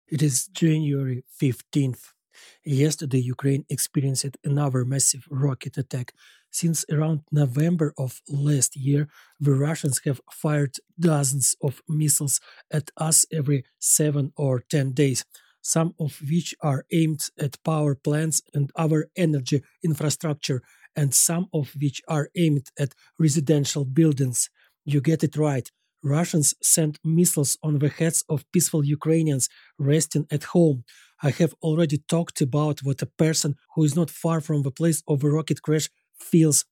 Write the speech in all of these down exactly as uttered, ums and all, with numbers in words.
It is January fifteenth. Yesterday, Ukraine experienced another massive rocket attack. Since around November of last year, the Russians have fired dozens of missiles at us every seven or ten days, some of which are aimed at power plants and other energy infrastructure, and some of which are aimed at residential buildings. You get it right. Russians sent missiles on the heads of peaceful Ukrainians resting at home. I have already talked about what a person who is not far from the place of the rocket crash feels.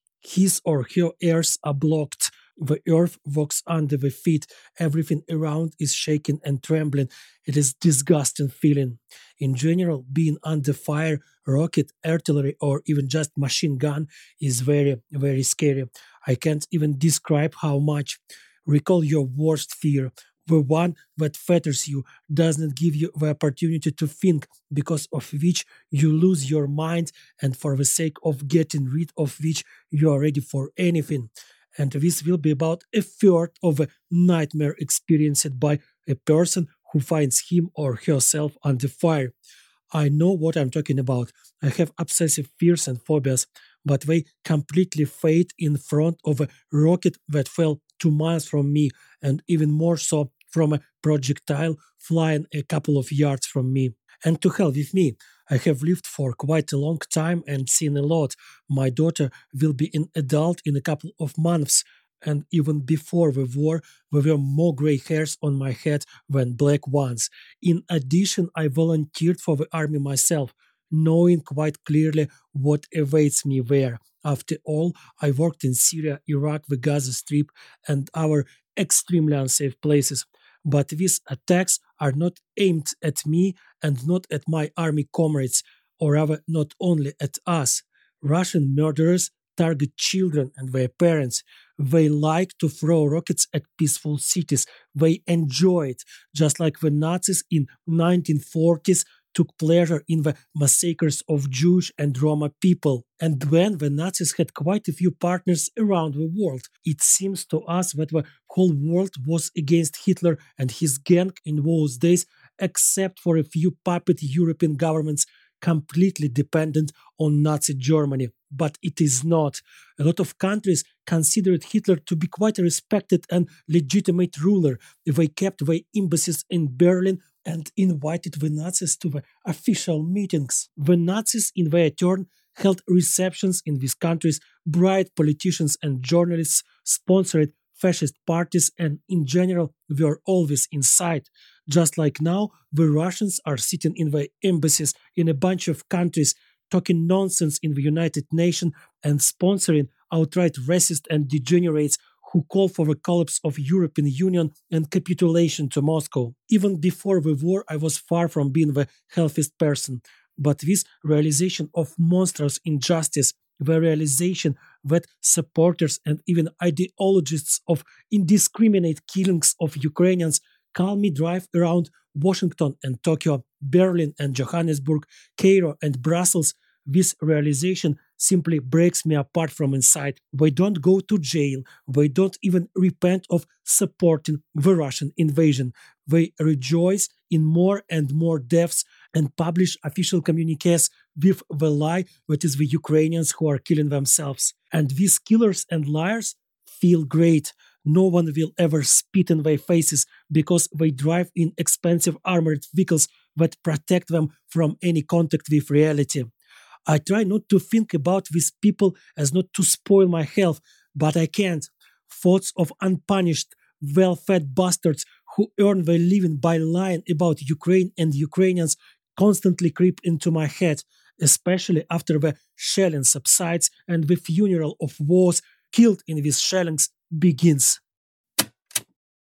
His or her ears are blocked. The earth walks under the feet. Everything around is shaking and trembling. It is disgusting feeling. In general, being under fire, rocket, artillery, or even just machine gun is very, very scary. I can't even describe how much. Recall your worst fear. The one that fetters you, does not give you the opportunity to think, because of which you lose your mind, and for the sake of getting rid of which you are ready for anything. And this will be about a third of a nightmare experienced by a person who finds him or herself under fire. I know what I'm talking about. I have obsessive fears and phobias, but they completely fade in front of a rocket that fell two miles from me, and even more so from a projectile flying a couple of yards from me. And to hell with me. I have lived for quite a long time and seen a lot. My daughter will be an adult in a couple of months. And even before the war, there were more gray hairs on my head than black ones. In addition, I volunteered for the army myself, knowing quite clearly what awaits me there. After all, I worked in Syria, Iraq, the Gaza Strip, and other extremely unsafe places. But these attacks are not aimed at me and not at my army comrades, or rather, not only at us. Russian murderers target children and their parents. They like to throw rockets at peaceful cities. They enjoy it, just like the Nazis in nineteen forties took pleasure in the massacres of Jewish and Roma people. And when the Nazis had quite a few partners around the world, it seems to us that the whole world was against Hitler and his gang in those days, except for a few puppet European governments completely dependent on Nazi Germany. But it is not. A lot of countries considered Hitler to be quite a respected and legitimate ruler. They kept their embassies in Berlin and invited the Nazis to the official meetings. The Nazis, in their turn, held receptions in these countries, bribed politicians and journalists, sponsored fascist parties, and in general were always inside. Just like now, the Russians are sitting in their embassies in a bunch of countries, talking nonsense in the United Nations and sponsoring outright racists and degenerates who call for the collapse of European Union and capitulation to Moscow. Even before the war, I was far from being the healthiest person. But this realization of monstrous injustice, the realization that supporters and even ideologists of indiscriminate killings of Ukrainians call me drive around Washington and Tokyo, Berlin and Johannesburg, Cairo and Brussels, this realization simply breaks me apart from inside. They don't go to jail. They don't even repent of supporting the Russian invasion. They rejoice in more and more deaths and publish official communiques with the lie that is the Ukrainians who are killing themselves. And these killers and liars feel great. No one will ever spit in their faces because they drive in expensive armored vehicles that protect them from any contact with reality. I try not to think about these people as not to spoil my health, but I can't. Thoughts of unpunished, well fed bastards who earn their living by lying about Ukraine and Ukrainians constantly creep into my head, especially after the shelling subsides and the funeral of wars killed in these shellings begins.